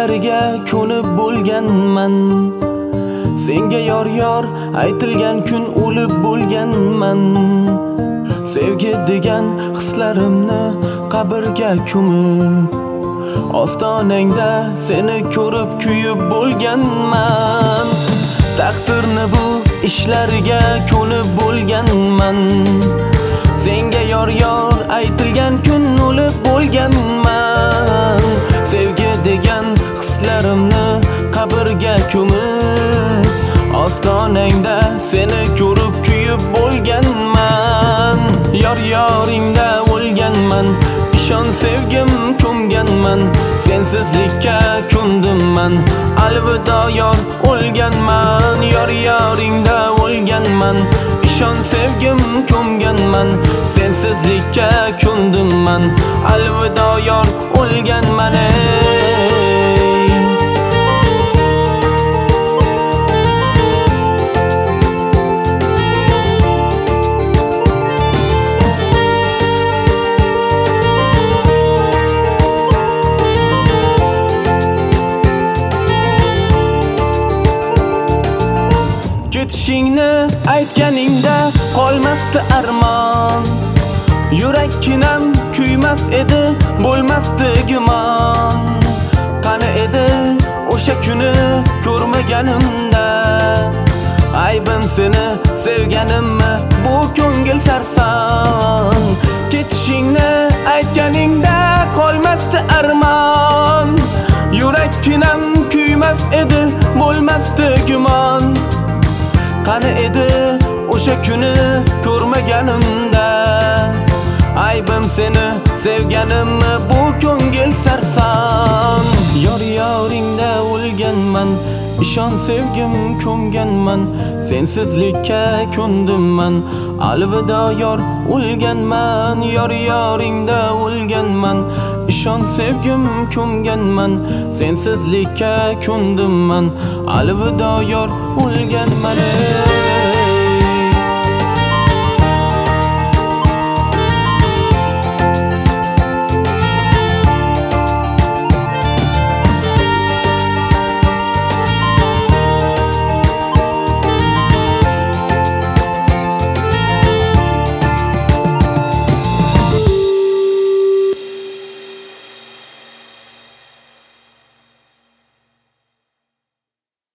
ishlariga ko'nib bo'lganman. Senga yor aytilgan kun o'lib bo'lganman. Sevgi degan hislarimni qabrga ko'mib, ostonangda seni ko'rib kuyib bo'lganman. Taqdirni bu ishlariga ko'nib bo'lganman. Senga yor aytilgan kun o'lib bo'lganman. Sevgi degan hislarimni qabrga ko'mib, ostonangda seni ko'rib kuyib bo'lganman. Yoringda o'lganman, ishon sevgim ko'mganman. Sensizlikka ko'ndimman, alvido yor o'lganman. Yoringda o'lganman, ishon sevgim ko'mganman. Sensizlikka ko'ndimman, alvido yor o'lganman. Ketishingni aytganingda qolmasdi armon. Yurakkinam kuymas edi, bo'lmasdi gumon. Qani edi o'sha kuni ko'rmaganimda, aybim seni sevganimmi bu ko'ngil sarson. Ketishingni aytganingda qolmasdi armon. Yurakkinam kuymas edi, bo'lmasdi gumon. Qani edi o'sha kuni ko'rmaganimda, aybim seni sevganimmi bu ko'ngil sarson. Yoringda o'lganman, ishon sevgim ko'mganman. Sensizlikka ko'ndimman, alvido yor o'lganman. Yoringda o'lganman, ishon sevgim ko'mganman. Sensizlikka ko'ndimman, alvido yor o'lganman.